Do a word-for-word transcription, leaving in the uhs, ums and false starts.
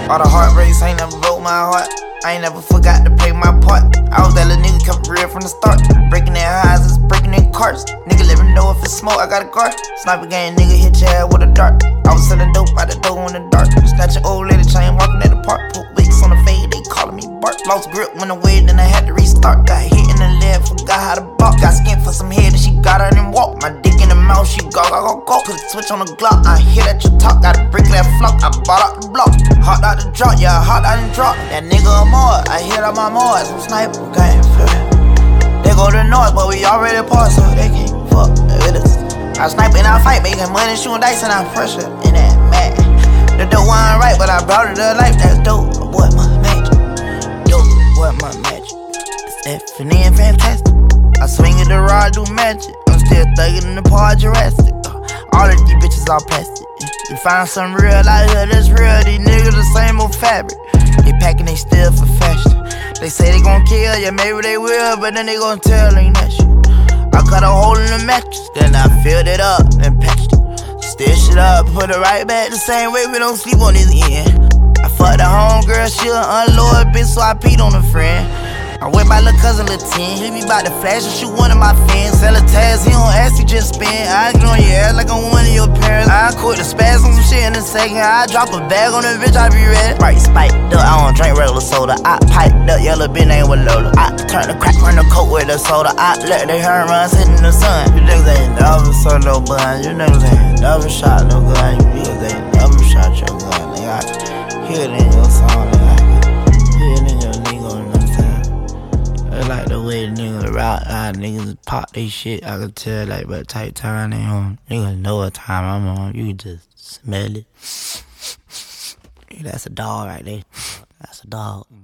All the heartbreaks ain't never broke my heart. I ain't never forgot to play my part. I was that little nigga, kept it real from the start. Breaking in houses, breaking in carts. Nigga let me know if it's smoke, I got a car. Sniper gang, nigga hit your head with a dart. I was selling dope out the door in the dark. Snatch an old lady chain, walking at the park. Put wigs on the fade, they calling me Bart. Lost grip, went away, then I had to restart. Got hit in the leg, forgot how to balk. Got skin for some head, and she got out and walk. My dick in the mouth, she go, go, go, go. Put a switch on the Glock, I hit at your talk. Got a brick that flock, I bought out the block. Hot out the drop, yeah, hot out the drop. That nigga a more, I hit out my more. Some sniper game, feel it. They go to the north, but we already apart, so they can't fuck with us. I snipe and I fight, making money, shooting dice, and I pressure in that mad. The dope wasn't right, but I brought it to life. That's dope, boy, my magic. Dope, boy, my magic. It's infinite and fantastic. I swing at the rod, do magic. I'm still thugging in the part Jurassic. Uh, all of these bitches all plastic. You find some real out here that's real. These niggas the same old fabric. They packing they still for fashion. They say they gon' kill, yeah, maybe they will, but then they gon' tell ain't that shit. I cut a hole in the mattress, then I filled it up and patched it. Stitched it up, put it right back the same way, we don't sleep on this end. I fucked the homegirl, she an unloyal bitch, so I peed on a friend. I'm with my little cousin, Lil ten. He be bout to flash and shoot one of my fans. Sell a task, he don't ask, he just spin. I get on your ass like I'm one of your parents. I quit the spaz on some shit in a second. I drop a bag on the bitch, I be ready. Right, spiked up, I don't drink regular soda. I piped up, yellow bitch name with Lola. I turn the crack from the coat with the soda. I let the hair run, sit in the sun. You niggas ain't never saw no bun. You niggas ain't never shot no gun. You niggas ain't never shot your gun. Nigga, I hear it in your song, nigga. I hear it in your nigga. I like the way the niggas rock out, niggas pop they shit. I can tell, like, but tight time they on. Niggas know what time I'm on. You can just smell it. That's a dog right there. That's a dog.